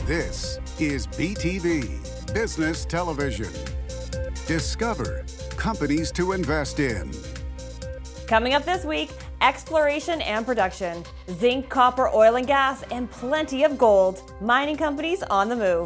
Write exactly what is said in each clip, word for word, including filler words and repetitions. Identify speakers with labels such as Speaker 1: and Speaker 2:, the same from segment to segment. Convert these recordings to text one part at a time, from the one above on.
Speaker 1: This is B T V, Business Television. Discover companies to invest in.
Speaker 2: Coming up this week, exploration and production, zinc, copper, oil and gas, and plenty of gold. Mining companies on the move.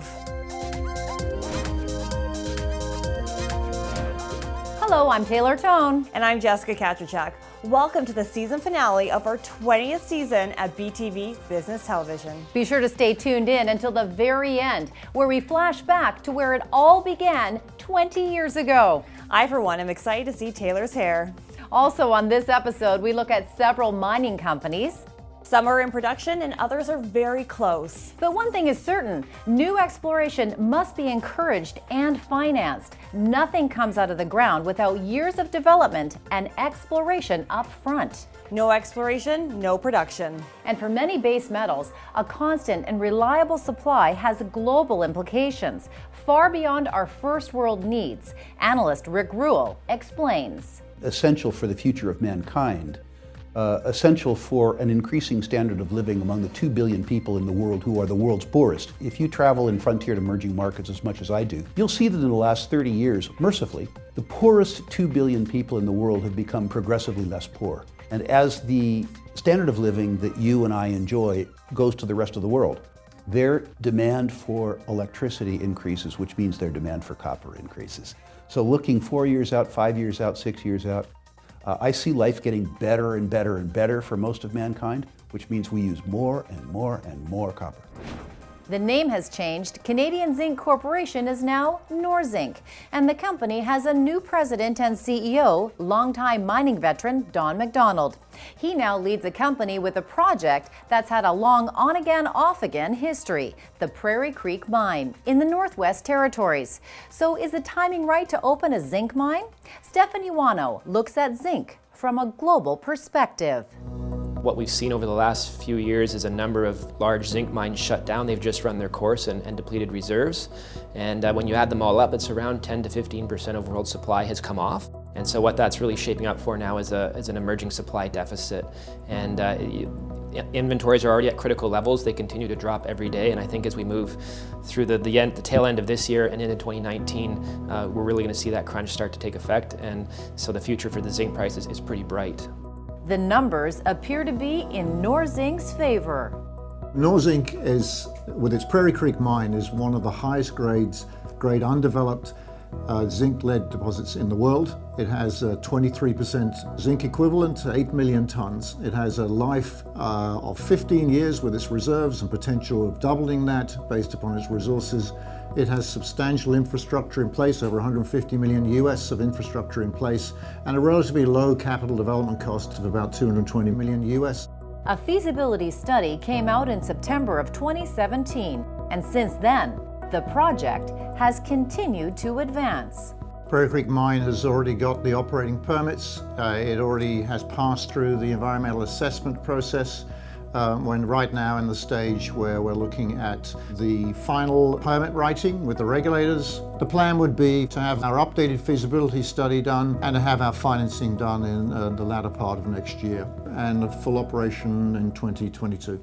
Speaker 3: Hello, I'm Taylor Tone.
Speaker 2: And I'm Jessica Katrachak. Welcome to the season finale of our twentieth season at B T V Business Television.
Speaker 3: Be sure to stay tuned in until the very end, where we flash back to where it all began twenty years ago.
Speaker 2: I, for one, am excited to see Taylor's hair.
Speaker 3: Also on this episode, we look at several mining companies.
Speaker 2: Some are in production and others are very close.
Speaker 3: But one thing is certain, new exploration must be encouraged and financed. Nothing comes out of the ground without years of development and exploration up front.
Speaker 2: No exploration, no production.
Speaker 3: And for many base metals, a constant and reliable supply has global implications, far beyond our first world needs. Analyst Rick Rule explains.
Speaker 4: Essential for the future of mankind. Uh, essential for an increasing standard of living among the two billion people in the world who are the world's poorest. If you travel in frontier emerging markets as much as I do, you'll see that in the last thirty years, mercifully, the poorest two billion people in the world have become progressively less poor. And as the standard of living that you and I enjoy goes to the rest of the world, their demand for electricity increases, which means their demand for copper increases. So looking four years out, five years out, six years out, Uh, I see life getting better and better and better for most of mankind, which means we use more and more and more copper.
Speaker 3: The name has changed. Canadian Zinc Corporation is now Norzinc, and the company has a new president and C E O, longtime mining veteran Don MacDonald. He now leads a company with a project that's had a long on-again, off-again history, the Prairie Creek Mine in the Northwest Territories. So is the timing right to open a zinc mine? Stephanie Wano looks at zinc from a global perspective.
Speaker 5: What we've seen over the last few years is a number of large zinc mines shut down. They've just run their course and, and depleted reserves. And uh, when you add them all up, it's around ten to fifteen percent of world supply has come off. And so what that's really shaping up for now is, a, is an emerging supply deficit. And uh, you, inventories are already at critical levels. They continue to drop every day. And I think as we move through the, the, end, the tail end of this year and into twenty nineteen, uh, we're really going to see that crunch start to take effect. And so the future for the zinc prices is pretty bright.
Speaker 3: The numbers appear to be in Norzinc's favor.
Speaker 6: Norzinc is, with its Prairie Creek mine, is one of the highest grades, grade undeveloped uh, zinc-lead deposits in the world. It has uh, twenty-three percent zinc equivalent to eight million tons. It has a life uh, of fifteen years with its reserves and potential of doubling that based upon its resources. It has substantial infrastructure in place, over one hundred fifty million U S of infrastructure in place, and a relatively low capital development cost of about two hundred twenty million U S.
Speaker 3: A feasibility study came out in September of twenty seventeen, and since then, the project has continued to advance.
Speaker 6: Prairie Creek Mine has already got the operating permits. Uh, it already has passed through the environmental assessment process. Um, when right now in the stage where we're looking at the final permit writing with the regulators. The plan would be to have our updated feasibility study done and to have our financing done in uh, the latter part of next year, and a full operation in twenty twenty-two.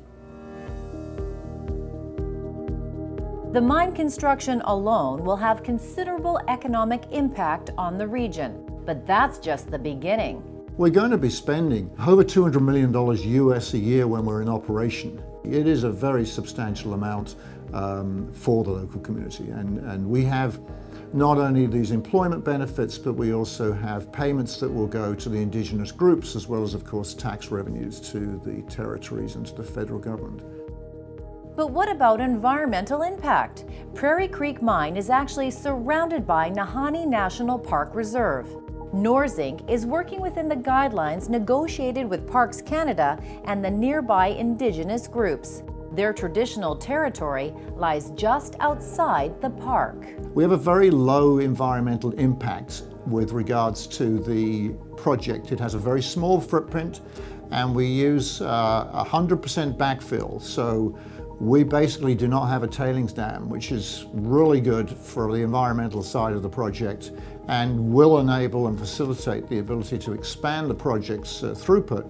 Speaker 3: The mine construction alone will have considerable economic impact on the region, but that's just the beginning.
Speaker 6: We're going to be spending over two hundred million dollars U S a year when we're in operation. It is a very substantial amount um, for the local community, and, and we have not only these employment benefits, but we also have payments that will go to the indigenous groups, as well as, of course, tax revenues to the territories and to the federal government.
Speaker 3: But what about environmental impact? Prairie Creek Mine is actually surrounded by Nahanni National Park Reserve. Norzinc is working within the guidelines negotiated with Parks Canada and the nearby Indigenous groups. Their traditional territory lies just outside the park.
Speaker 6: We have a very low environmental impact with regards to the project. It has a very small footprint, and we use uh, one hundred percent backfill. So we basically do not have a tailings dam, which is really good for the environmental side of the project and will enable and facilitate the ability to expand the project's uh, throughput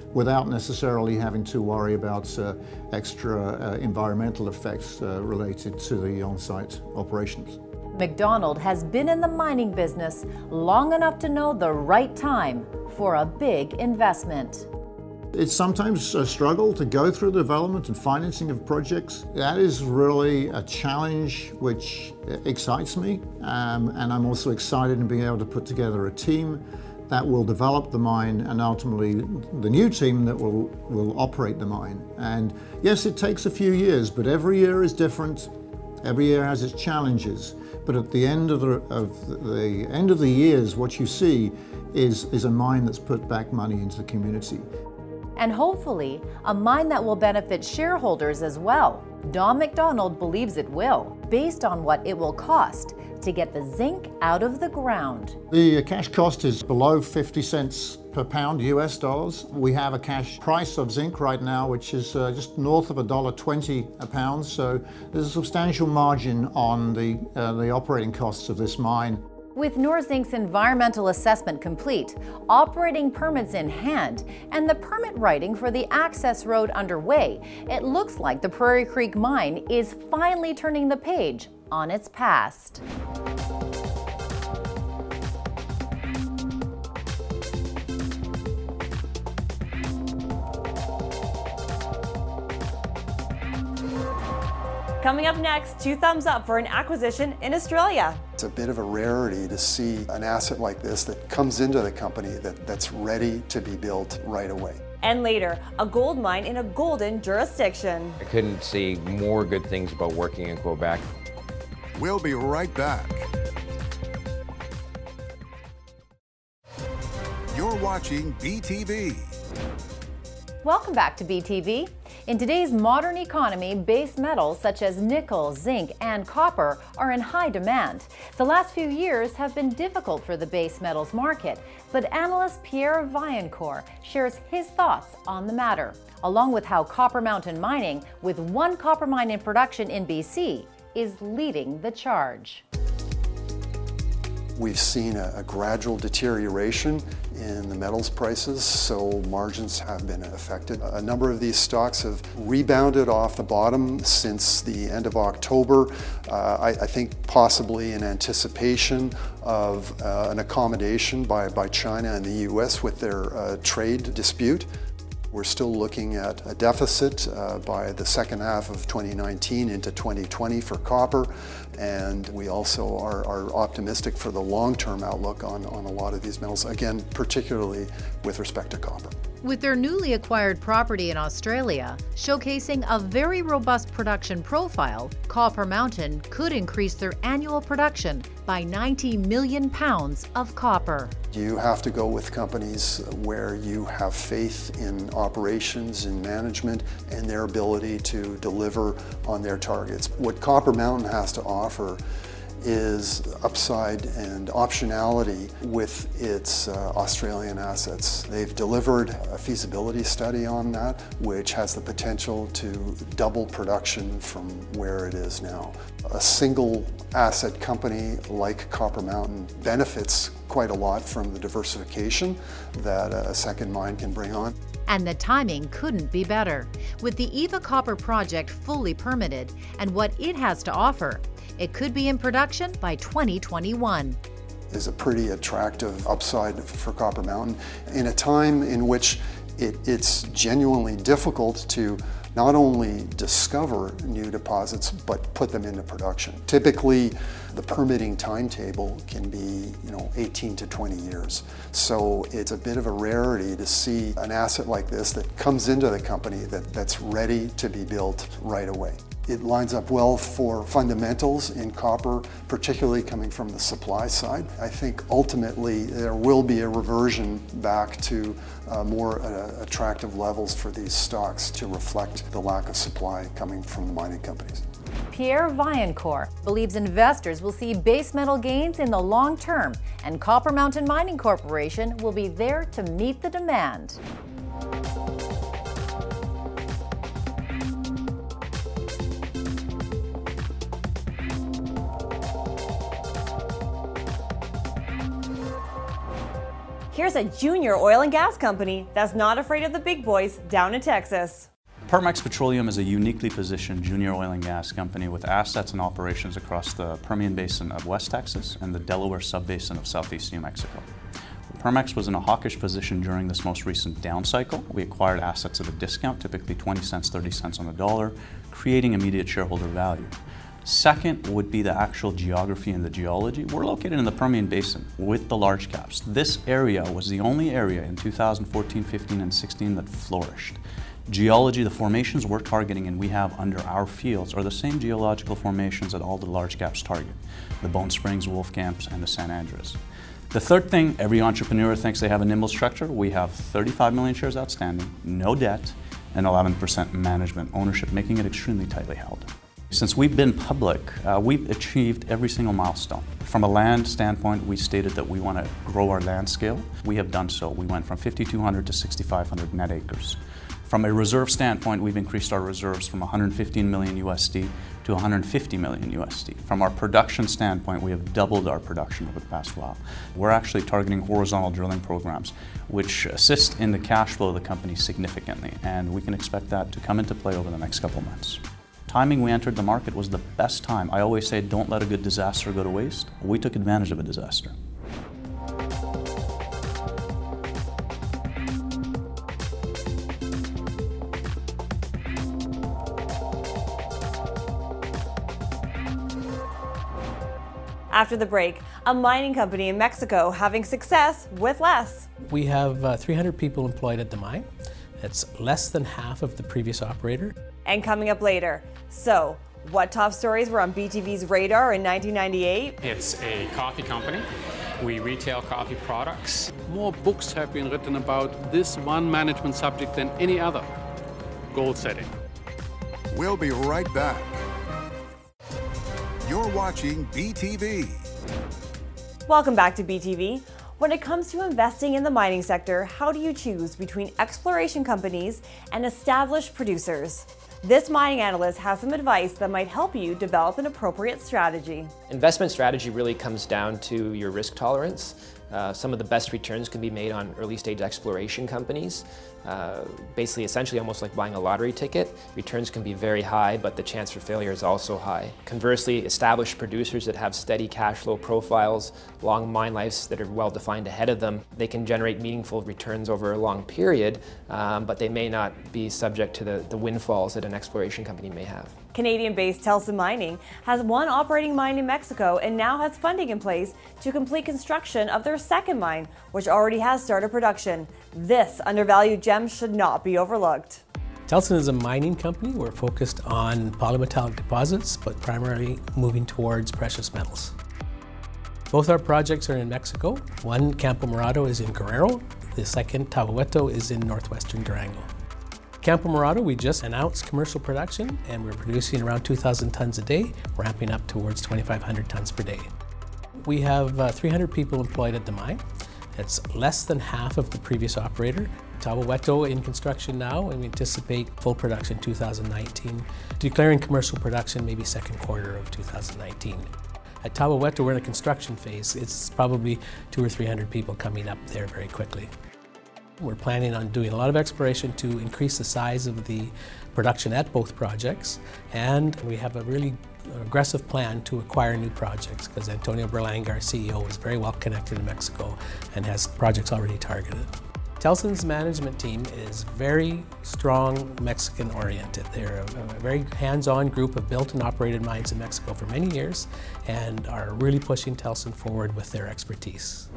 Speaker 6: without necessarily having to worry about uh, extra uh, environmental effects uh, related to the on-site operations.
Speaker 3: McDonald has been in the mining business long enough to know the right time for a big investment.
Speaker 6: It's sometimes a struggle to go through the development and financing of projects. That is really a challenge which excites me, um, and I'm also excited in being able to put together a team that will develop the mine and ultimately the new team that will, will operate the mine. And yes, it takes a few years, but every year is different. Every year has its challenges. But at the end of the, of the end of the years, what you see is, is a mine that's put back money into the community.
Speaker 3: And hopefully, a mine that will benefit shareholders as well. Don McDonald believes it will, based on what it will cost to get the zinc out of the ground.
Speaker 6: The cash cost is below fifty cents per pound U S dollars. We have a cash price of zinc right now, which is uh, just north of one dollar twenty a pound. So there's a substantial margin on the, uh, the operating costs of this mine.
Speaker 3: With Norzinc's environmental assessment complete, operating permits in hand, and the permit writing for the access road underway, it looks like the Prairie Creek Mine is finally turning the page on its past.
Speaker 2: Coming up next, two thumbs up for an acquisition in Australia.
Speaker 7: It's a bit of a rarity to see an asset like this that comes into the company that, that's ready to be built right away.
Speaker 2: And later, a gold mine in a golden jurisdiction.
Speaker 8: I couldn't see more good things about working in Quebec.
Speaker 1: We'll be right back. You're watching B T V.
Speaker 3: Welcome back to B T V. In today's modern economy, base metals such as nickel, zinc, and copper are in high demand. The last few years have been difficult for the base metals market, but analyst Pierre Vaillancourt shares his thoughts on the matter, along with how Copper Mountain Mining, with one copper mine in production in B C, is leading the charge.
Speaker 7: We've seen a, a gradual deterioration in the metals prices, so margins have been affected. A number of these stocks have rebounded off the bottom since the end of October, uh, I, I think possibly in anticipation of uh, an accommodation by, by China and the U S with their uh, trade dispute. We're still looking at a deficit uh, by the second half of twenty nineteen into twenty twenty for copper, and we also are, are optimistic for the long-term outlook on, on a lot of these metals, again, particularly with respect to copper.
Speaker 3: With their newly acquired property in Australia, showcasing a very robust production profile, Copper Mountain could increase their annual production by ninety million pounds of copper.
Speaker 7: You have to go with companies where you have faith in operations and management and their ability to deliver on their targets. What Copper Mountain has to offer is upside and optionality with its uh, Australian assets. They've delivered a feasibility study on that, which has the potential to double production from where it is now. A single asset company like Copper Mountain benefits quite a lot from the diversification that a second mine can bring on.
Speaker 3: And the timing couldn't be better. With the Eva Copper project fully permitted and what it has to offer, it could be in production by twenty twenty-one.
Speaker 7: Is a pretty attractive upside for Copper Mountain in a time in which it, it's genuinely difficult to not only discover new deposits, but put them into production. Typically, the permitting timetable can be, you know, eighteen to twenty years. So it's a bit of a rarity to see an asset like this that comes into the company that, that's ready to be built right away. It lines up well for fundamentals in copper, particularly coming from the supply side. I think ultimately there will be a reversion back to uh, more uh, attractive levels for these stocks to reflect the lack of supply coming from the mining companies.
Speaker 3: Pierre Vaillancourt believes investors will see base metal gains in the long term, and Copper Mountain Mining Corporation will be there to meet the demand.
Speaker 2: Here's a junior oil and gas company that's not afraid of the big boys down in Texas.
Speaker 9: Permex Petroleum is a uniquely positioned junior oil and gas company with assets and operations across the Permian Basin of West Texas and the Delaware Subbasin of Southeast New Mexico. Permex was in a hawkish position during this most recent down cycle. We acquired assets at a discount, typically twenty cents, thirty cents on the dollar, creating immediate shareholder value. Second would be the actual geography and the geology. We're located in the Permian Basin with the large caps. This area was the only area in two thousand fourteen, fifteen, and sixteen that flourished. Geology, the formations we're targeting and we have under our fields are the same geological formations that all the large caps target, the Bone Springs, Wolfcamps, and the San Andres. The third thing, every entrepreneur thinks they have a nimble structure. We have thirty-five million shares outstanding, no debt, and eleven percent management ownership, making it extremely tightly held. Since we've been public, uh, we've achieved every single milestone. From a land standpoint, we stated that we want to grow our land scale. We have done so. We went from fifty-two hundred to sixty-five hundred net acres. From a reserve standpoint, we've increased our reserves from one hundred fifteen million U S D to one hundred fifty million U S D. From our production standpoint, we have doubled our production over the past while. We're actually targeting horizontal drilling programs, which assist in the cash flow of the company significantly, and we can expect that to come into play over the next couple months. Timing we entered the market was the best time. I always say, don't let a good disaster go to waste. We took advantage of a disaster.
Speaker 2: After the break, a mining company in Mexico having success with less.
Speaker 10: We have uh, three hundred people employed at the mine. That's less than half of the previous operator.
Speaker 2: And coming up later, so what top stories were on B T V's radar in nineteen ninety-eight?
Speaker 11: It's a coffee company. We retail coffee products.
Speaker 12: More books have been written about this one management subject than any other, goal setting.
Speaker 1: We'll be right back. You're watching B T V.
Speaker 2: Welcome back to B T V. When it comes to investing in the mining sector, how do you choose between exploration companies and established producers? This mining analyst has some advice that might help you develop an appropriate strategy.
Speaker 5: Investment strategy really comes down to your risk tolerance. Uh, some of the best returns can be made on early stage exploration companies. Uh, basically, essentially almost like buying a lottery ticket. Returns can be very high, but the chance for failure is also high. Conversely, established producers that have steady cash flow profiles, long mine lives that are well defined ahead of them, they can generate meaningful returns over a long period, um, but they may not be subject to the, the windfalls that an exploration company may have.
Speaker 2: Canadian-based Telson Mining has one operating mine in Mexico and now has funding in place to complete construction of their second mine, which already has started production. This undervalued gem should not be overlooked.
Speaker 10: Telson is a mining company. We're focused on polymetallic deposits, but primarily moving towards precious metals. Both our projects are in Mexico. One, Campo Morado, is in Guerrero. The second, Tabahueto, is in northwestern Durango. Campo Morado, we just announced commercial production and we're producing around two thousand tons a day, ramping up towards twenty-five hundred tons per day. We have uh, three hundred people employed at the mine. That's less than half of the previous operator. Tabahueto in construction now, and we anticipate full production two thousand nineteen, declaring commercial production maybe second quarter of two thousand nineteen. At Tabahueto, we're in a construction phase. It's probably two or three hundred people coming up there very quickly. We're planning on doing a lot of exploration to increase the size of the production at both projects, and we have a really aggressive plan to acquire new projects because Antonio Berlanga, our C E O, is very well connected in Mexico and has projects already targeted. Telson's management team is very strong Mexican oriented. They're a, a very hands-on group of built and operated mines in Mexico for many years and are really pushing Telson forward with their expertise.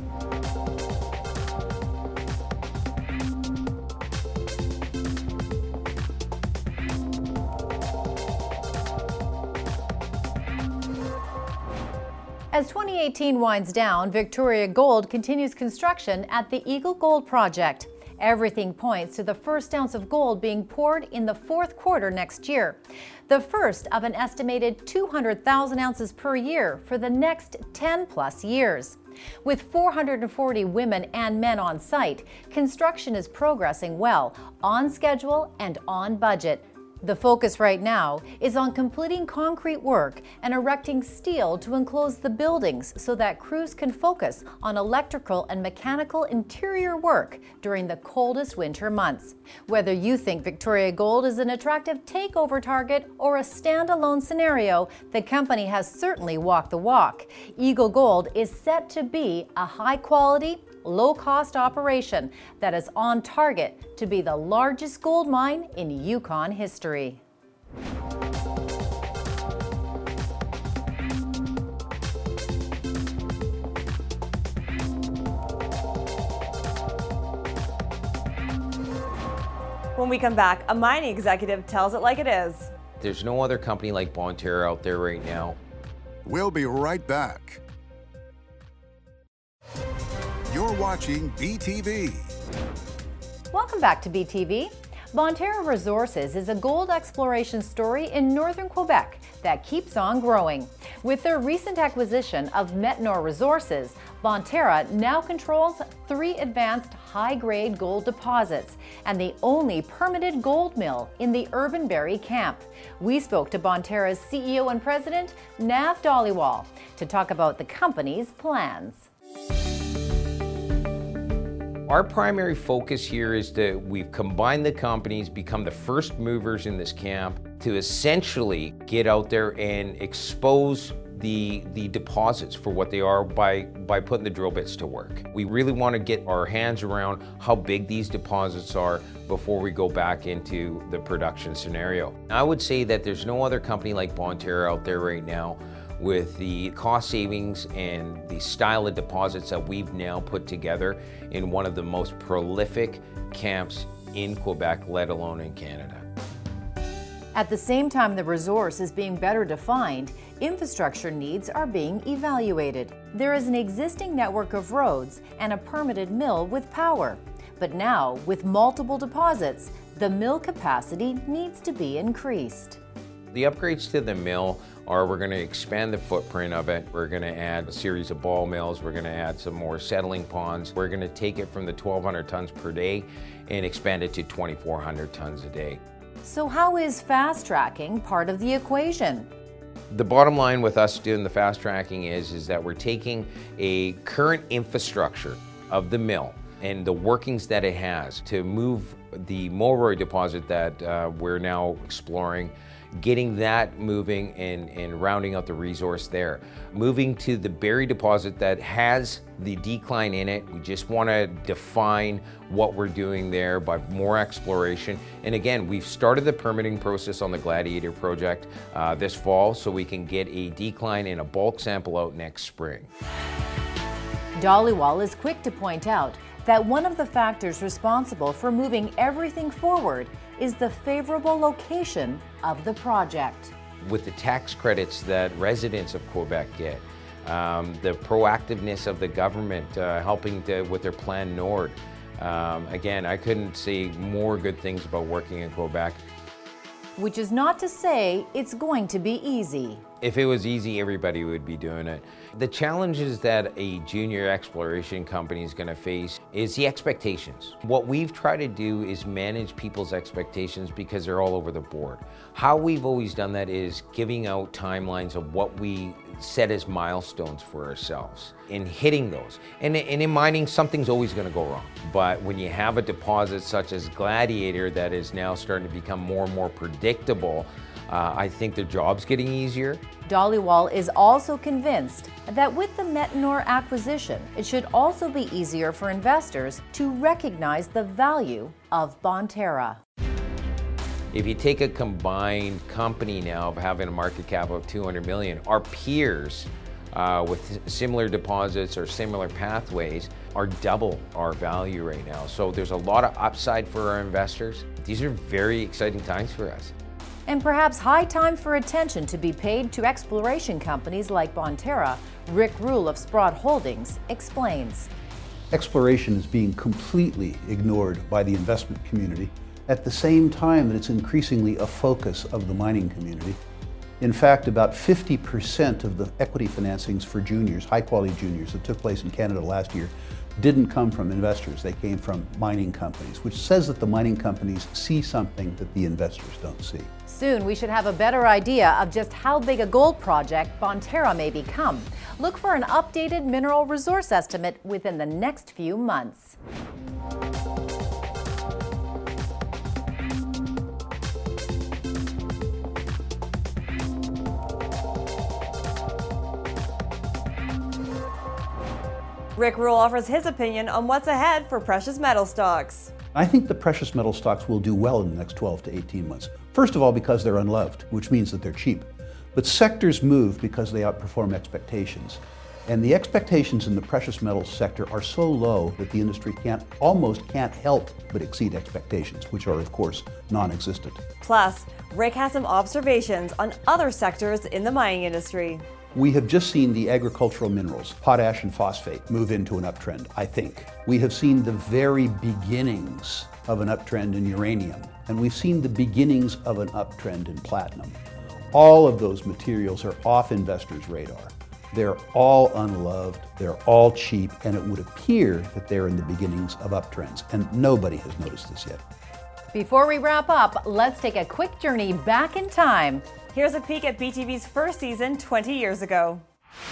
Speaker 3: As twenty eighteen winds down, Victoria Gold continues construction at the Eagle Gold Project. Everything points to the first ounce of gold being poured in the fourth quarter next year, the first of an estimated two hundred thousand ounces per year for the next ten plus years. With four hundred forty women and men on site, construction is progressing well, on schedule and on budget. The focus right now is on completing concrete work and erecting steel to enclose the buildings so that crews can focus on electrical and mechanical interior work during the coldest winter months. Whether you think Victoria Gold is an attractive takeover target or a standalone scenario, the company has certainly walked the walk. Eagle Gold is set to be a high-quality, low-cost operation that is on target to be the largest gold mine in Yukon history.
Speaker 2: When we come back, a mining executive tells it like it is.
Speaker 8: There's no other company like Bonterra out there right now.
Speaker 1: We'll be right back. You're watching B T V.
Speaker 3: Welcome back to B T V. Bonterra Resources is a gold exploration story in northern Quebec that keeps on growing. With their recent acquisition of Metnor Resources, Bonterra now controls three advanced high-grade gold deposits and the only permitted gold mill in the Urban Barrie camp. We spoke to Bonterra's C E O and president, Nav Dhaliwal, to talk about the company's plans.
Speaker 8: Our primary focus here is that we've combined the companies, become the first movers in this camp to essentially get out there and expose the, the deposits for what they are by, by putting the drill bits to work. We really want to get our hands around how big these deposits are before we go back into the production scenario. I would say that there's no other company like Bonterra out there right now with the cost savings and the style of deposits that we've now put together in one of the most prolific camps in Quebec, let alone in Canada.
Speaker 3: At the same time the resource is being better defined, infrastructure needs are being evaluated. There is an existing network of roads and a permitted mill with power. But now, with multiple deposits, the mill capacity needs to be increased.
Speaker 8: The upgrades to the mill are we're going to expand the footprint of it. We're going to add a series of ball mills. We're going to add some more settling ponds. We're going to take it from the twelve hundred tons per day and expand it to twenty-four hundred tons a day.
Speaker 3: So how is fast tracking part of the equation?
Speaker 8: The bottom line with us doing the fast tracking is, is that we're taking a current infrastructure of the mill and the workings that it has to move the Mulroy deposit that uh, we're now exploring, getting that moving and, and rounding out the resource there. Moving to the Barrie deposit that has the decline in it. We just want to define what we're doing there by more exploration. And again, we've started the permitting process on the Gladiator project uh, this fall so we can get a decline and a bulk sample out next spring.
Speaker 3: Dhaliwal is quick to point out that one of the factors responsible for moving everything forward is the favorable location of the project.
Speaker 8: With the tax credits that residents of Quebec get, um, the proactiveness of the government uh, helping to, with their Plan Nord, um, again, I couldn't say more good things about working in Quebec.
Speaker 3: Which is not to say it's going to be easy.
Speaker 8: If it was easy, everybody would be doing it. The challenges that a junior exploration company is going to face is the expectations. What we've tried to do is manage people's expectations because they're all over the board. How we've always done that is giving out timelines of what we set as milestones for ourselves and hitting those. And, and in mining, something's always going to go wrong. But when you have a deposit such as Gladiator that is now starting to become more and more predictable, Uh, I think the job's getting easier.
Speaker 3: Dhaliwal is also convinced that with the Metnor acquisition, it should also be easier for investors to recognize the value of Bonterra.
Speaker 8: If you take a combined company now of having a market cap of two hundred million, our peers uh, with similar deposits or similar pathways are double our value right now. So there's a lot of upside for our investors. These are very exciting times for us.
Speaker 3: And perhaps high time for attention to be paid to exploration companies like Bonterra. Rick Rule of Sprott Holdings explains.
Speaker 4: Exploration is being completely ignored by the investment community at the same time that it's increasingly a focus of the mining community. In fact, about fifty percent of the equity financings for juniors, high-quality juniors, that took place in Canada last year didn't come from investors. They came from mining companies, which says that the mining companies see something that the investors don't see.
Speaker 3: Soon, we should have a better idea of just how big a gold project Bonterra may become. Look for an updated mineral resource estimate within the next few months.
Speaker 2: Rick Rule offers his opinion on what's ahead for precious metal stocks.
Speaker 4: I think the precious metal stocks will do well in the next twelve to eighteen months. First of all, because they're unloved, which means that they're cheap. But sectors move because they outperform expectations. And the expectations in the precious metals sector are so low that the industry can't, almost can't help but exceed expectations, which are, of course, non-existent.
Speaker 2: Plus, Rick has some observations on other sectors in the mining industry.
Speaker 4: We have just seen the agricultural minerals, potash and phosphate, move into an uptrend, I think. We have seen the very beginnings of an uptrend in uranium, and we've seen the beginnings of an uptrend in platinum. All of those materials are off investors' radar. They're all unloved, they're all cheap, and it would appear that they're in the beginnings of uptrends, and nobody has noticed this yet.
Speaker 3: Before we wrap up, let's take a quick journey back in time.
Speaker 2: Here's a peek at B T V's first season twenty years ago.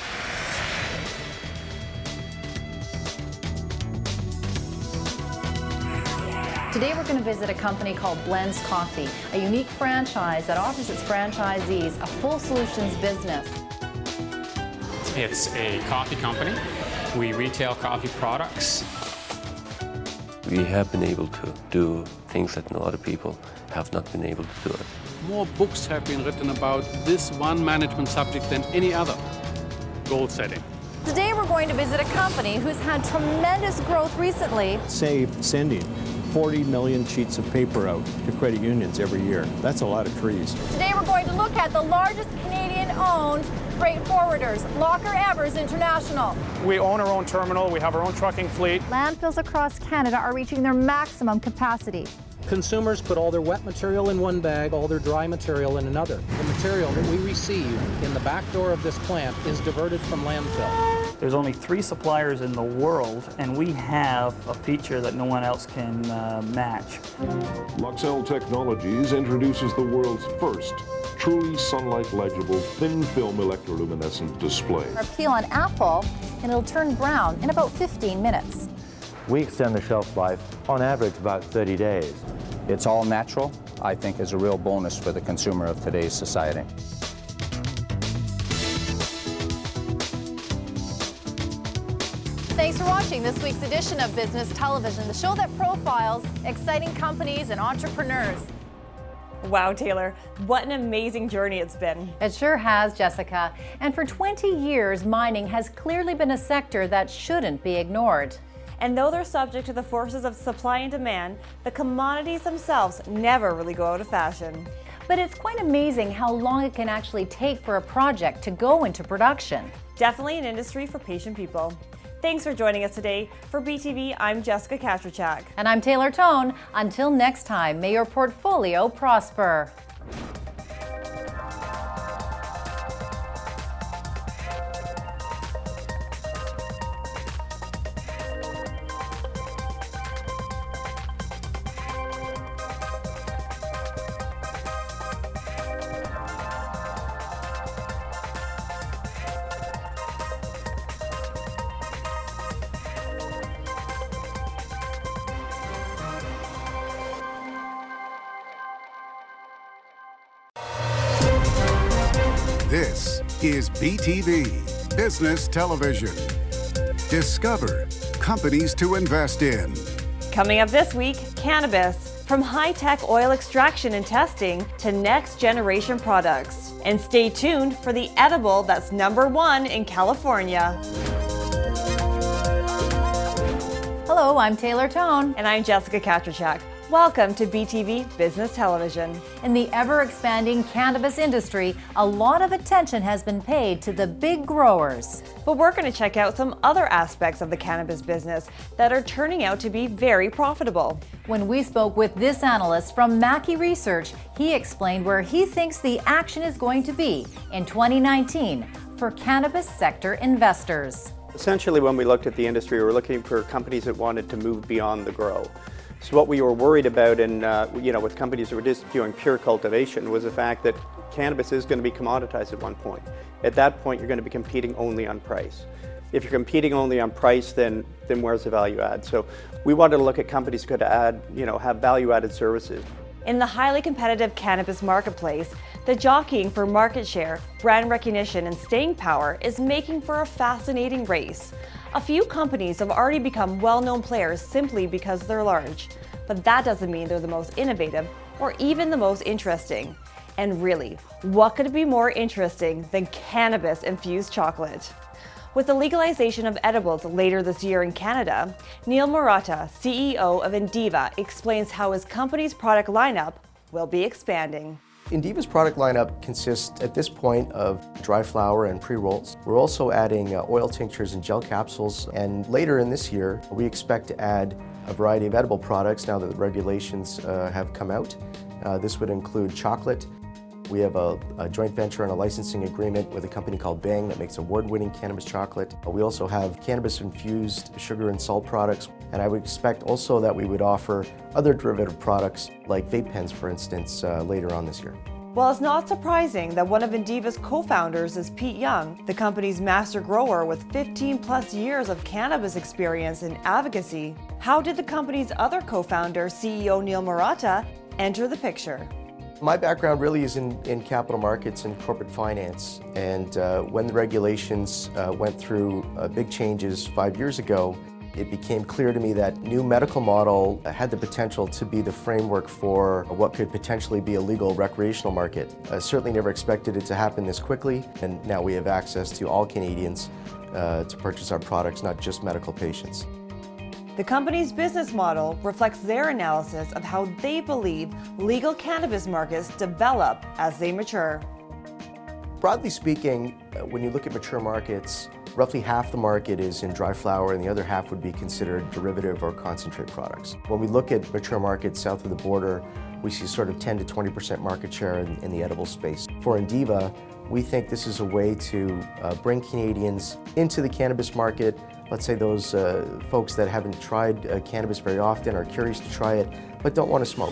Speaker 3: Today we're going to visit a company called Blends Coffee, a unique franchise that offers its franchisees a full solutions business.
Speaker 11: It's a coffee company. We retail coffee products.
Speaker 13: We have been able to do things that no other people have not been able to do it.
Speaker 12: More books have been written about this one management subject than any other: goal setting.
Speaker 3: Today we're going to visit a company who's had tremendous growth recently.
Speaker 14: Saved sending forty million sheets of paper out to credit unions every year. That's a lot of trees.
Speaker 3: Today we're going to look at the largest Canadian-owned freight forwarders, Locker Evers International.
Speaker 15: We own our own terminal, we have our own trucking fleet.
Speaker 16: Landfills across Canada are reaching their maximum capacity.
Speaker 17: Consumers put all their wet material in one bag, all their dry material in another. The material that we receive in the back door of this plant is diverted from landfill.
Speaker 18: There's only three suppliers in the world, and we have a feature that no one else can uh, match.
Speaker 19: Luxel Technologies introduces the world's first truly sunlight legible thin film electroluminescent display.
Speaker 16: Peel an apple and it'll turn brown in about fifteen minutes.
Speaker 20: We extend the shelf life on average about thirty days.
Speaker 21: It's all natural, I think, is a real bonus for the consumer of today's society.
Speaker 3: Thanks for watching this week's edition of Business Television, the show that profiles exciting companies and entrepreneurs.
Speaker 2: Wow, Taylor, what an amazing journey it's been.
Speaker 3: It sure has, Jessica. And for twenty years, mining has clearly been a sector that shouldn't be ignored.
Speaker 2: And though they're subject to the forces of supply and demand, the commodities themselves never really go out of fashion.
Speaker 3: But it's quite amazing how long it can actually take for a project to go into production.
Speaker 2: Definitely an industry for patient people. Thanks for joining us today. For B T V, I'm Jessica Katrachak.
Speaker 3: And I'm Taylor Tone. Until next time, may your portfolio prosper.
Speaker 1: This is B T V, Business Television. Discover companies to invest in.
Speaker 2: Coming up this week, cannabis, from high-tech oil extraction and testing to next-generation products. And stay tuned for the edible that's number one in California.
Speaker 3: Hello, I'm Taylor Tone.
Speaker 2: And I'm Jessica Katrachak. Welcome to B T V Business Television.
Speaker 3: In the ever-expanding cannabis industry, a lot of attention has been paid to the big growers.
Speaker 2: But we're going to check out some other aspects of the cannabis business that are turning out to be very profitable.
Speaker 3: When we spoke with this analyst from Mackey Research, he explained where he thinks the action is going to be in twenty nineteen for cannabis sector investors.
Speaker 6: Essentially, when we looked at the industry, we were looking for companies that wanted to move beyond the grow. So what we were worried about, in, uh, you know, with companies that were just doing pure cultivation, was the fact that cannabis is going to be commoditized at one point. At that point, you're going to be competing only on price. If you're competing only on price, then then where's the value add? So we wanted to look at companies that could add, you know, have value-added services.
Speaker 2: In the highly competitive cannabis marketplace, the jockeying for market share, brand recognition, and staying power is making for a fascinating race. A few companies have already become well-known players simply because they're large, but that doesn't mean they're the most innovative or even the most interesting. And really, what could be more interesting than cannabis-infused chocolate? With the legalization of edibles later this year in Canada, Neil Marotta, C E O of Indiva, explains how his company's product lineup will be expanding.
Speaker 22: Indiva's product lineup consists at this point of dry flower and pre-rolls. We're also adding uh, oil tinctures and gel capsules, and later in this year we expect to add a variety of edible products now that the regulations uh, have come out. Uh, this would include chocolate. We have a, a joint venture and a licensing agreement with a company called Bang that makes award-winning cannabis chocolate. We also have cannabis-infused sugar and salt products, and I would expect also that we would offer other derivative products like vape pens, for instance, uh, later on this year.
Speaker 2: Well, it's not surprising that one of Indiva's co-founders is Pete Young, the company's master grower with fifteen plus years of cannabis experience and advocacy. How did the company's other co-founder, C E O Neil Marotta, enter the picture?
Speaker 22: My background really is in, in capital markets and corporate finance, and uh, when the regulations uh, went through uh, big changes five years ago, it became clear to me that new medical model had the potential to be the framework for what could potentially be a legal recreational market. I certainly never expected it to happen this quickly, and now we have access to all Canadians uh, to purchase our products, not just medical patients.
Speaker 2: The company's business model reflects their analysis of how they believe legal cannabis markets develop as they mature.
Speaker 22: Broadly speaking, when you look at mature markets, roughly half the market is in dry flower and the other half would be considered derivative or concentrate products. When we look at mature markets south of the border, we see sort of ten to twenty percent market share in, in the edible space. For Indiva, we think this is a way to uh, bring Canadians into the cannabis market. Let's say those uh, folks that haven't tried uh, cannabis very often, are curious to try it, but don't want to smoke.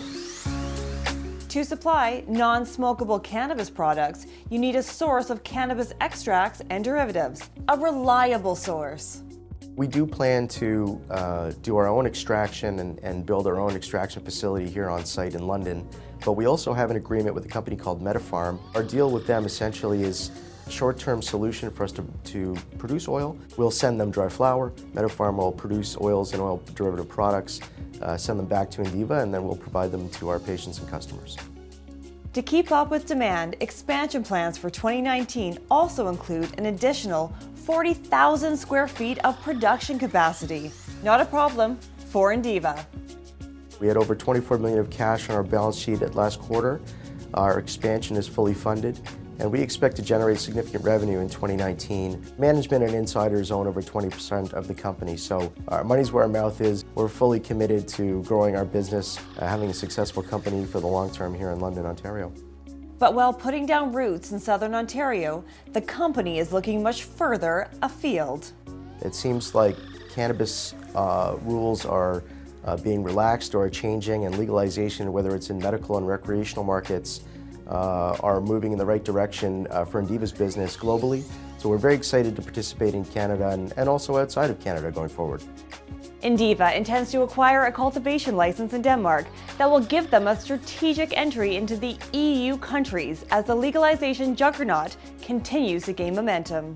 Speaker 2: To supply non-smokable cannabis products, you need a source of cannabis extracts and derivatives, a reliable source.
Speaker 22: We do plan to uh, do our own extraction and, and build our own extraction facility here on site in London, but we also have an agreement with a company called MetaPharm. Our deal with them essentially is a short-term solution for us to, to produce oil. We'll send them dry flower. MetaPharm will produce oils and oil derivative products, uh, send them back to Indiva, and then we'll provide them to our patients and customers.
Speaker 2: To keep up with demand, expansion plans for twenty nineteen also include an additional forty thousand square feet of production capacity. Not a problem for Indiva.
Speaker 22: We had over twenty-four million dollars of cash on our balance sheet at last quarter. Our expansion is fully funded, and we expect to generate significant revenue in twenty nineteen. Management and insiders own over twenty percent of the company, so our money's where our mouth is. We're fully committed to growing our business, uh, having a successful company for the long term here in London, Ontario.
Speaker 2: But while putting down roots in Southern Ontario, the company is looking much further afield.
Speaker 22: It seems like cannabis uh, rules are uh, being relaxed or are changing, and legalization, whether it's in medical and recreational markets, uh, are moving in the right direction uh, for Indiva's business globally. So we're very excited to participate in Canada and, and also outside of Canada going forward.
Speaker 2: Indiva intends to acquire a cultivation license in Denmark that will give them a strategic entry into the E U countries as the legalization juggernaut continues to gain momentum.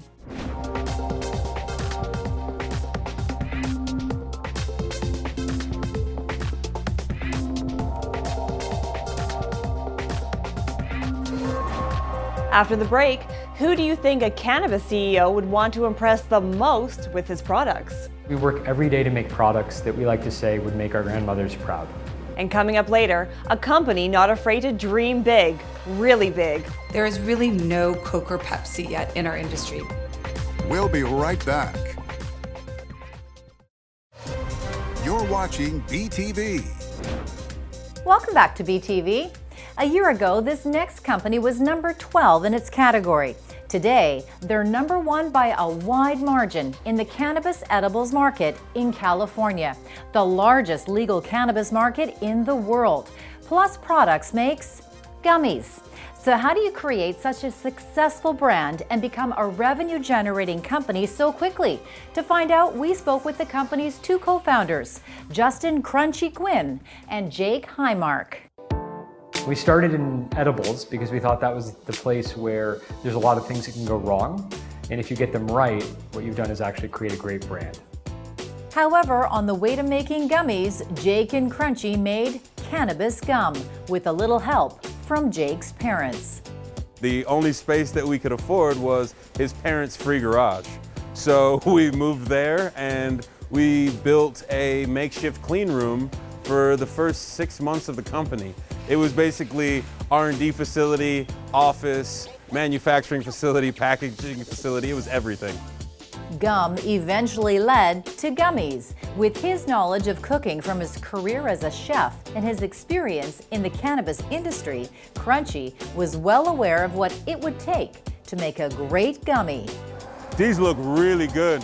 Speaker 2: After the break, who do you think a cannabis C E O would want to impress the most with his products?
Speaker 23: We work every day to make products that we like to say would make our grandmothers proud.
Speaker 2: And coming up later, a company not afraid to dream big, really big.
Speaker 7: There is really no Coke or Pepsi yet in our industry.
Speaker 1: We'll be right back. You're watching B T V.
Speaker 3: Welcome back to B T V. A year ago, this next company was number twelve in its category. Today, they're number one by a wide margin in the cannabis edibles market in California, the largest legal cannabis market in the world. Plus Products makes gummies. So how do you create such a successful brand and become a revenue-generating company so quickly? To find out, we spoke with the company's two co-founders, Justin Crunchy Quinn and Jake Highmark.
Speaker 9: We started in edibles because we thought that was the place where there's a lot of things that can go wrong. And if you get them right, what you've done is actually create a great brand.
Speaker 3: However, on the way to making gummies, Jake and Crunchy made cannabis gum with a little help from Jake's parents.
Speaker 23: The only space that we could afford was his parents' free garage. So we moved there and we built a makeshift clean room for the first six months of the company. It was basically R and D facility, office, manufacturing facility, packaging facility, it was everything.
Speaker 3: Gum eventually led to gummies. With his knowledge of cooking from his career as a chef and his experience in the cannabis industry, Crunchy was well aware of what it would take to make a great gummy.
Speaker 23: These look really good.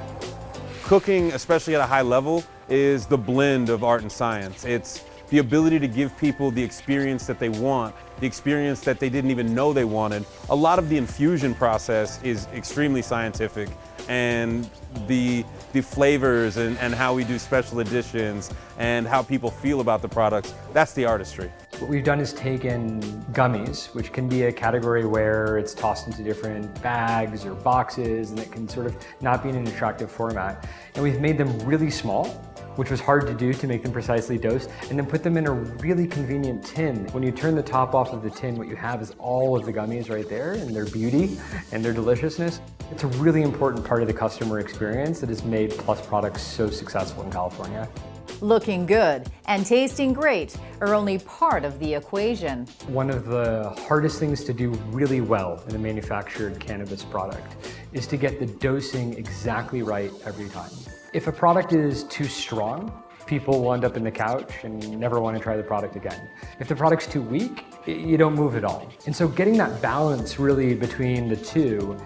Speaker 23: Cooking, especially at a high level, is the blend of art and science. It's the ability to give people the experience that they want, the experience that they didn't even know they wanted. A lot of the infusion process is extremely scientific, and the, the flavors and, and how we do special editions and how people feel about the products, that's the artistry.
Speaker 9: What we've done is taken gummies, which can be a category where it's tossed into different bags or boxes and it can sort of not be in an attractive format. And we've made them really small, which was hard to do to make them precisely dosed, and then put them in a really convenient tin. When you turn the top off of the tin, what you have is all of the gummies right there and their beauty and their deliciousness. It's a really important part of the customer experience that has made Plus Products so successful in California.
Speaker 3: Looking good and tasting great are only part of the equation.
Speaker 9: One of the hardest things to do really well in a manufactured cannabis product is to get the dosing exactly right every time. If a product is too strong, people will end up in the couch and never want to try the product again. If the product's too weak, you don't move at all. And so getting that balance really between the two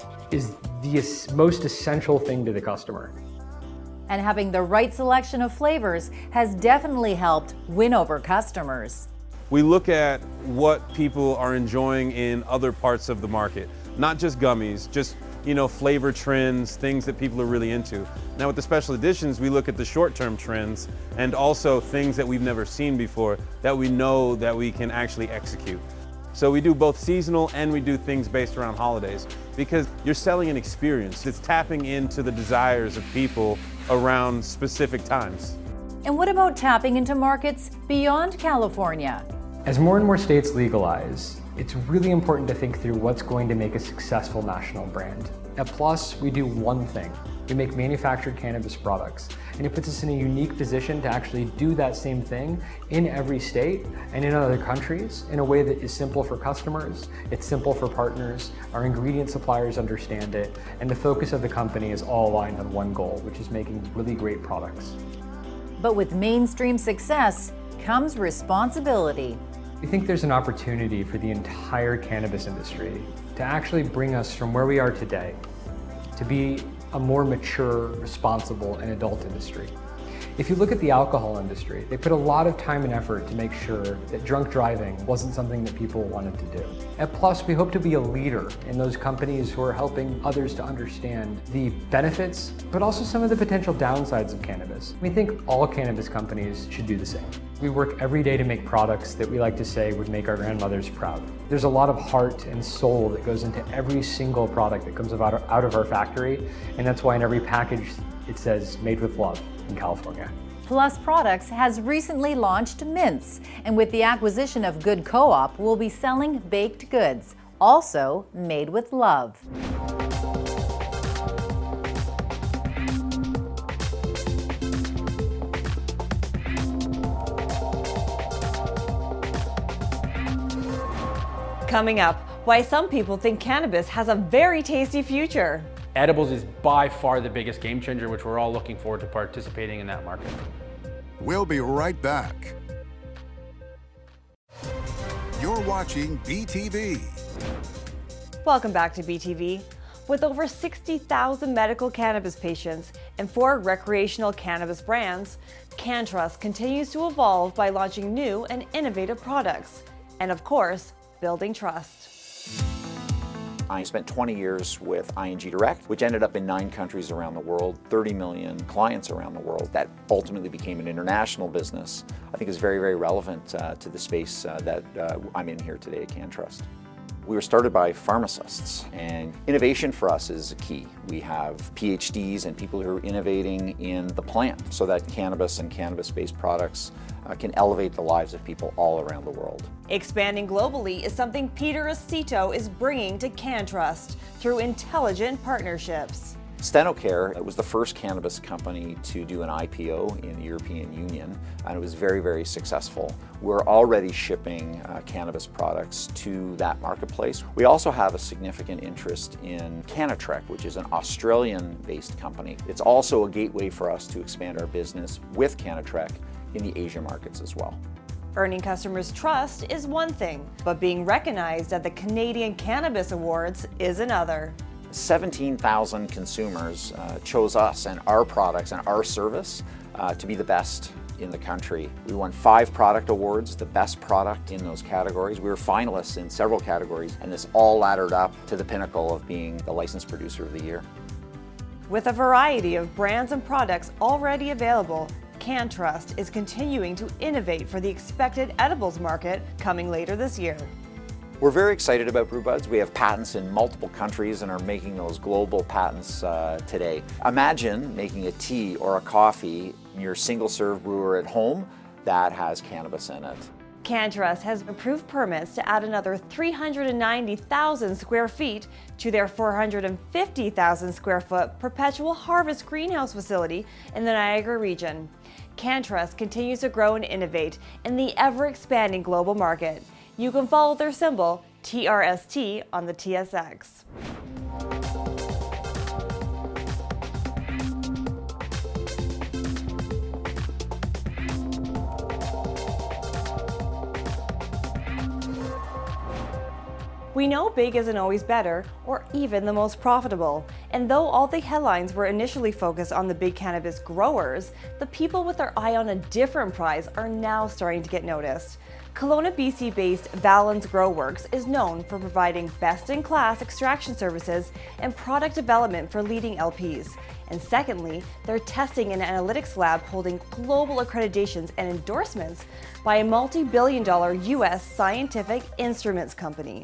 Speaker 9: is the most essential thing to the customer.
Speaker 3: And having the right selection of flavors has definitely helped win over customers.
Speaker 23: We look at what people are enjoying in other parts of the market, not just gummies, just you know, flavor trends, things that people are really into. Now with the special editions, we look at the short-term trends and also things that we've never seen before that we know that we can actually execute. So we do both seasonal and we do things based around holidays because you're selling an experience. It's tapping into the desires of people around specific times.
Speaker 3: And what about tapping into markets beyond California?
Speaker 9: As more and more states legalize, it's really important to think through what's going to make a successful national brand. At Plus, we do one thing. We make manufactured cannabis products, and it puts us in a unique position to actually do that same thing in every state and in other countries in a way that is simple for customers, it's simple for partners, our ingredient suppliers understand it, and the focus of the company is all aligned on one goal, which is making really great products.
Speaker 3: But with mainstream success comes responsibility.
Speaker 9: We think there's an opportunity for the entire cannabis industry to actually bring us from where we are today to be a more mature, responsible, and adult industry. If you look at the alcohol industry, they put a lot of time and effort to make sure that drunk driving wasn't something that people wanted to do. At Plus, we hope to be a leader in those companies who are helping others to understand the benefits, but also some of the potential downsides of cannabis. We think all cannabis companies should do the same. We work every day to make products that we like to say would make our grandmothers proud. There's a lot of heart and soul that goes into every single product that comes out of our factory, and that's why in every package it says made with love in California.
Speaker 3: Plus Products has recently launched Mints, and with the acquisition of Good Co-op, we'll be selling baked goods, also made with love.
Speaker 2: Coming up, why some people think cannabis has a very tasty future.
Speaker 5: Edibles is by far the biggest game changer, which we're all looking forward to participating in that market.
Speaker 1: We'll be right back. You're watching B T V.
Speaker 2: Welcome back to B T V. With over sixty thousand medical cannabis patients and four recreational cannabis brands, CannTrust continues to evolve by launching new and innovative products. And of course, building trust.
Speaker 8: I spent twenty years with I N G Direct, which ended up in nine countries around the world, thirty million clients around the world. That ultimately became an international business. I think is very, very relevant uh, to the space uh, that uh, I'm in here today at CannTrust. We were started by pharmacists, and innovation for us is key. We have P H Ds and people who are innovating in the plant so that cannabis and cannabis-based products uh, can elevate the lives of people all around the world.
Speaker 2: Expanding globally is something Peter Aceto is bringing to CannTrust through intelligent partnerships.
Speaker 8: Stenocare was the first cannabis company to do an I P O in the European Union, and it was very, very successful. We're already shipping uh, cannabis products to that marketplace. We also have a significant interest in Cannatrek, which is an Australian-based company. It's also a gateway for us to expand our business with Cannatrek in the Asia markets as well.
Speaker 2: Earning customers' trust is one thing, but being recognized at the Canadian Cannabis Awards is another.
Speaker 8: seventeen thousand consumers uh, chose us and our products and our service uh, to be the best in the country. We won five product awards, the best product in those categories. We were finalists in several categories, and this all laddered up to the pinnacle of being the licensed producer of the year.
Speaker 2: With a variety of brands and products already available, CannTrust is continuing to innovate for the expected edibles market coming later this year.
Speaker 8: We're very excited about BrewBuds. We have patents in multiple countries and are making those global patents uh, today. Imagine making a tea or a coffee in your single-serve brewer at home that has cannabis in it.
Speaker 2: CannTrust has approved permits to add another three hundred ninety thousand square feet to their four hundred fifty thousand square foot perpetual harvest greenhouse facility in the Niagara region. CannTrust continues to grow and innovate in the ever-expanding global market. You can follow their symbol, T R S T, on the T S X. We know big isn't always better or even the most profitable. And though all the headlines were initially focused on the big cannabis growers, the people with their eye on a different prize are now starting to get noticed. Kelowna, B C-based Valens GrowWorks is known for providing best-in-class extraction services and product development for leading L Ps. And secondly, they're testing an analytics lab holding global accreditations and endorsements by a multi-billion dollar U S scientific instruments company.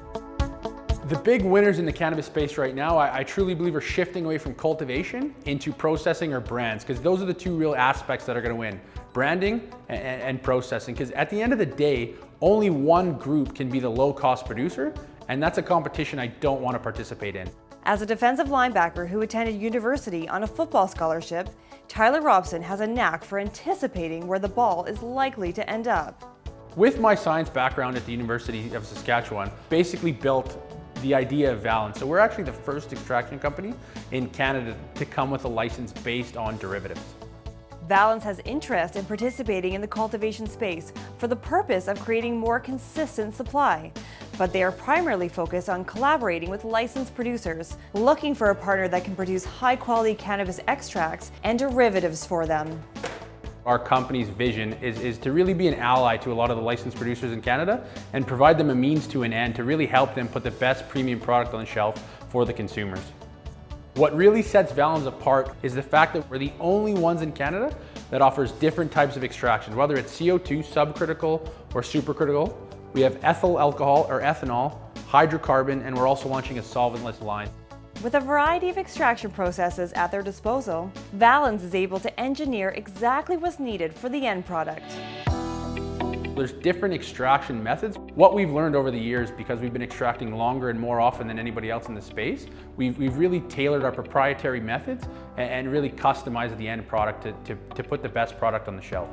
Speaker 5: The big winners in the cannabis space right now, I, I truly believe are shifting away from cultivation into processing or brands, because those are the two real aspects that are going to win. Branding and, and processing, because at the end of the day, only one group can be the low-cost producer, and that's a competition I don't want to participate in.
Speaker 2: As a defensive linebacker who attended university on a football scholarship, Tyler Robson has a knack for anticipating where the ball is likely to end up.
Speaker 5: With my science background at the University of Saskatchewan, basically built the idea of Valens. So we're actually the first extraction company in Canada to come with a license based on derivatives.
Speaker 2: Valens has interest in participating in the cultivation space for the purpose of creating more consistent supply. But they are primarily focused on collaborating with licensed producers, looking for a partner that can produce high-quality cannabis extracts and derivatives for them.
Speaker 5: Our company's vision is, is to really be an ally to a lot of the licensed producers in Canada and provide them a means to an end to really help them put the best premium product on the shelf for the consumers. What really sets Valens apart is the fact that we're the only ones in Canada that offers different types of extraction, whether it's C O two, subcritical, or supercritical. We have ethyl alcohol or ethanol, hydrocarbon, and we're also launching a solventless line.
Speaker 2: With a variety of extraction processes at their disposal, Valens is able to engineer exactly what's needed for the end product.
Speaker 5: There's different extraction methods. What we've learned over the years, because we've been extracting longer and more often than anybody else in the space, we've, we've really tailored our proprietary methods and, and really customized the end product to, to, to put the best product on the shelf.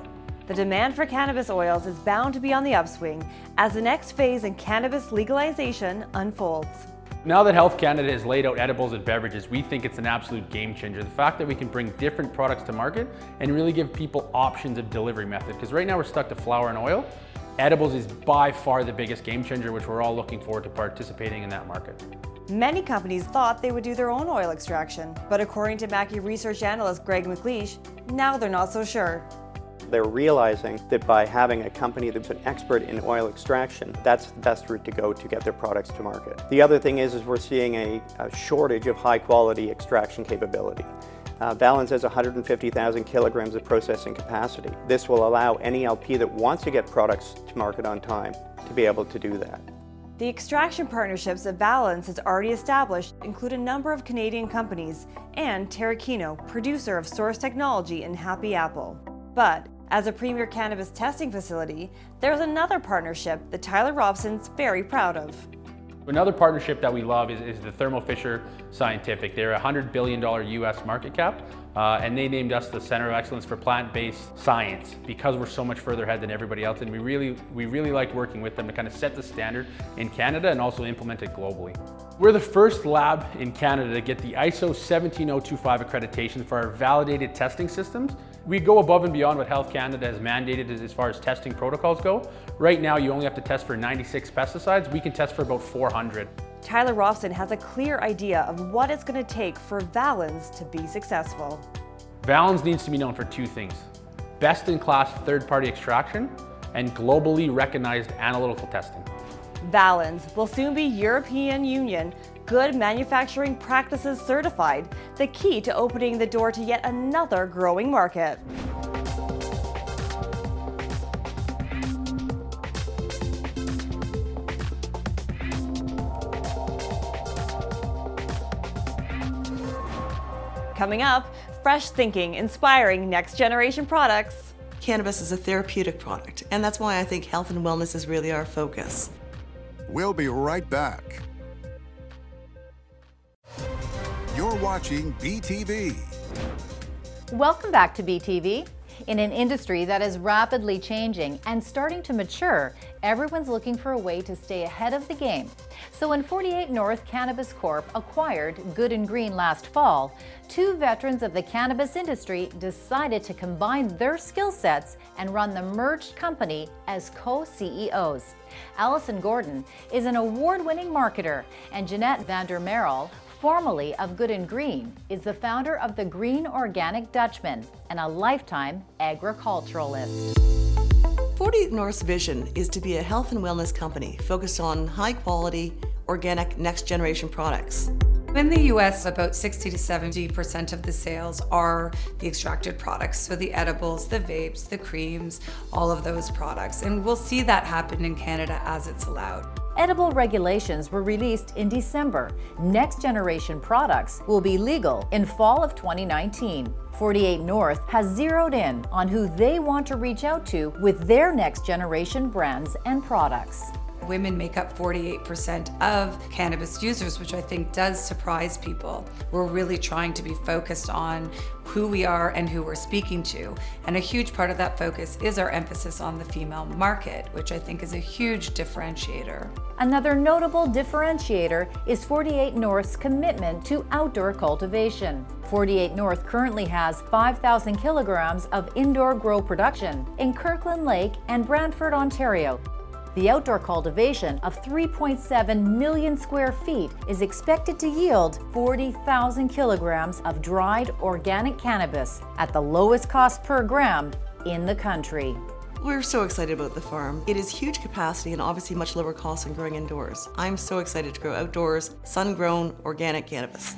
Speaker 2: The demand for cannabis oils is bound to be on the upswing as the next phase in cannabis legalization unfolds.
Speaker 5: Now that Health Canada has laid out edibles and beverages, we think it's an absolute game changer. The fact that we can bring different products to market and really give people options of delivery method. Because right now we're stuck to flour and oil. Edibles is by far the biggest game changer, which we're all looking forward to participating in that market.
Speaker 2: Many companies thought they would do their own oil extraction, but according to Mackey research analyst Greg McLeish, now they're not so sure.
Speaker 6: They're realizing that by having a company that's an expert in oil extraction, that's the best route to go to get their products to market. The other thing is, is we're seeing a, a shortage of high quality extraction capability. Uh, Valens has one hundred fifty thousand kilograms of processing capacity. This will allow any L P that wants to get products to market on time to be able to do that.
Speaker 2: The extraction partnerships that Valens has already established include a number of Canadian companies and Terrakino, producer of Source Technology and Happy Apple. But as a premier cannabis testing facility, there's another partnership that Tyler Robson's very proud of.
Speaker 5: Another partnership that we love is, is the Thermo Fisher Scientific. They're a one hundred billion dollar U S market cap, uh, and they named us the Center of Excellence for Plant-Based Science because we're so much further ahead than everybody else, and we really, we really like working with them to kind of set the standard in Canada and also implement it globally. We're the first lab in Canada to get the I S O seventeen oh twenty-five accreditation for our validated testing systems. We go above and beyond what Health Canada has mandated as far as testing protocols go. Right now, you only have to test for ninety-six pesticides. We can test for about four hundred.
Speaker 2: Tyler Robson has a clear idea of what it's going to take for Valens to be successful.
Speaker 5: Valens needs to be known for two things: best-in-class third-party extraction and globally recognized analytical testing.
Speaker 2: Valens will soon be European Union Good Manufacturing Practices certified, the key to opening the door to yet another growing market. Coming up, fresh thinking, inspiring next generation products.
Speaker 4: Cannabis is a therapeutic product, and that's why I think health and wellness is really our focus.
Speaker 1: We'll be right back. You're watching B T V.
Speaker 3: Welcome back to B T V. In an industry that is rapidly changing and starting to mature, everyone's looking for a way to stay ahead of the game. So when forty-eight North Cannabis Corp acquired Good and Green last fall, two veterans of the cannabis industry decided to combine their skill sets and run the merged company as co-C E Os. Allison Gordon is an award-winning marketer, and Jeanette Vander Merrill, formerly of Good and Green, is the founder of the Green Organic Dutchman and a lifetime agriculturalist.
Speaker 4: forty-eight North's vision is to be a health and wellness company focused on high-quality, organic, next-generation products.
Speaker 7: In the U S, about sixty to seventy percent of the sales are the extracted products, so the edibles, the vapes, the creams, all of those products. And we'll see that happen in Canada as it's allowed.
Speaker 3: Edible regulations were released in December. Next generation products will be legal in fall of twenty nineteen. forty-eight North has zeroed in on who they want to reach out to with their next generation brands and products.
Speaker 7: Women make up forty-eight percent of cannabis users, which I think does surprise people. We're really trying to be focused on who we are and who we're speaking to. And a huge part of that focus is our emphasis on the female market, which I think is a huge differentiator.
Speaker 3: Another notable differentiator is forty-eight North's commitment to outdoor cultivation. forty-eight North currently has five thousand kilograms of indoor grow production in Kirkland Lake and Brantford, Ontario. The outdoor cultivation of three point seven million square feet is expected to yield forty thousand kilograms of dried organic cannabis at the lowest cost per gram in the country.
Speaker 4: We're so excited about the farm. It is huge capacity and obviously much lower cost than growing indoors. I'm so excited to grow outdoors, sun-grown, organic cannabis.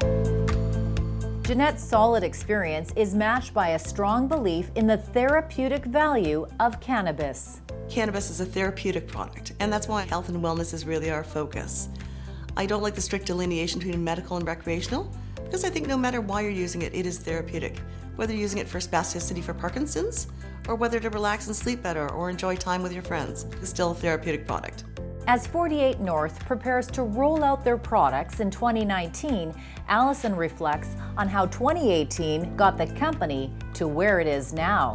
Speaker 3: Jeanette's solid experience is matched by a strong belief in the therapeutic value of cannabis.
Speaker 4: Cannabis is a therapeutic product, and that's why health and wellness is really our focus. I don't like the strict delineation between medical and recreational, because I think no matter why you're using it, it is therapeutic. Whether you're using it for spasticity for Parkinson's, or whether to relax and sleep better, or enjoy time with your friends, it's still a therapeutic product.
Speaker 3: As forty-eight North prepares to roll out their products in twenty nineteen, Allison reflects on how twenty eighteen got the company to where it is now.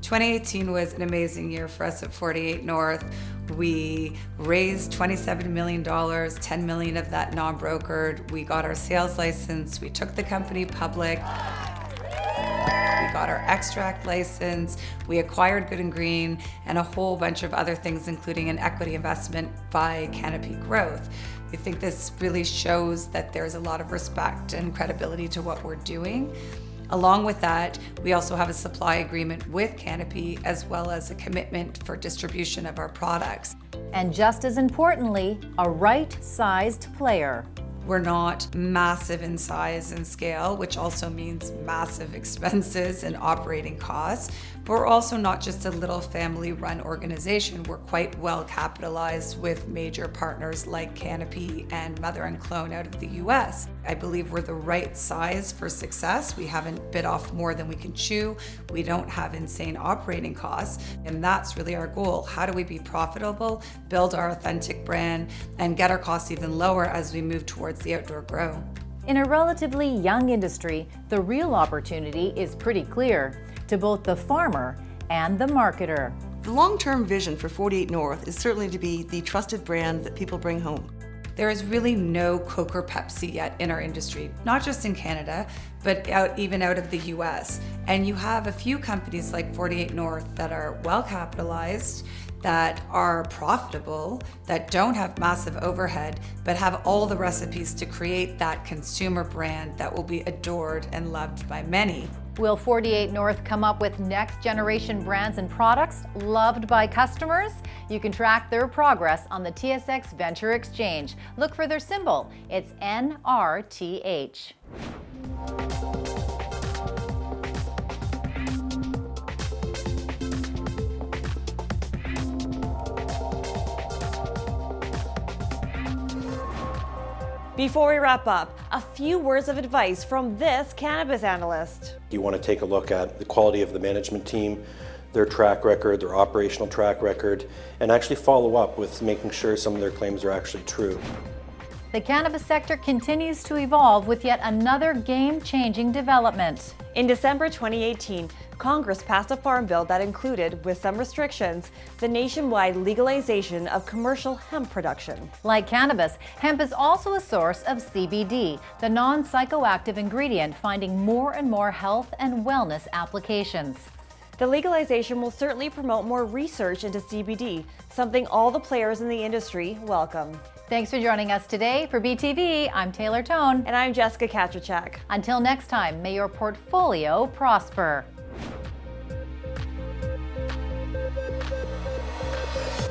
Speaker 7: twenty eighteen was an amazing year for us at forty-eight North. We raised twenty-seven million dollars, ten million dollars of that non-brokered. We got our sales license. We took the company public. We got our extract license. We acquired Good and Green and a whole bunch of other things, including an equity investment by Canopy Growth. We think this really shows that there's a lot of respect and credibility to what we're doing. Along with that, we also have a supply agreement with Canopy, as well as a commitment for distribution of our products.
Speaker 3: And just as importantly, a right-sized player.
Speaker 7: We're not massive in size and scale, which also means massive expenses and operating costs. But we're also not just a little family-run organization. We're quite well capitalized with major partners like Canopy and Mother and Clone out of the U S. I believe we're the right size for success. We haven't bit off more than we can chew. We don't have insane operating costs, and that's really our goal. How do we be profitable, build our authentic brand, and get our costs even lower as we move towards the outdoor grow?
Speaker 3: In a relatively young industry, the real opportunity is pretty clear to both the farmer and the marketer.
Speaker 4: The long-term vision for forty-eight North is certainly to be the trusted brand that people bring home.
Speaker 7: There is really no Coke or Pepsi yet in our industry, not just in Canada, but out, even out of the U S. And you have a few companies like forty-eight North that are well capitalized, that are profitable, that don't have massive overhead, but have all the recipes to create that consumer brand that will be adored and loved by many.
Speaker 3: Will forty-eight North come up with next generation brands and products loved by customers? You can track their progress on the T S X Venture Exchange. Look for their symbol. It's N R T H.
Speaker 2: Before we wrap up, a few words of advice from this cannabis analyst.
Speaker 10: You want to take a look at the quality of the management team, their track record, their operational track record, and actually follow up with making sure some of their claims are actually true.
Speaker 3: The cannabis sector continues to evolve with yet another game-changing development.
Speaker 2: In December twenty eighteen, Congress passed a farm bill that included, with some restrictions, the nationwide legalization of commercial hemp production.
Speaker 3: Like cannabis, hemp is also a source of C B D, the non-psychoactive ingredient finding more and more health and wellness applications.
Speaker 2: The legalization will certainly promote more research into C B D, something all the players in the industry welcome.
Speaker 3: Thanks for joining us today. For B T V, I'm Taylor Tone.
Speaker 2: And I'm Jessica Katrachak.
Speaker 3: Until next time, may your portfolio prosper.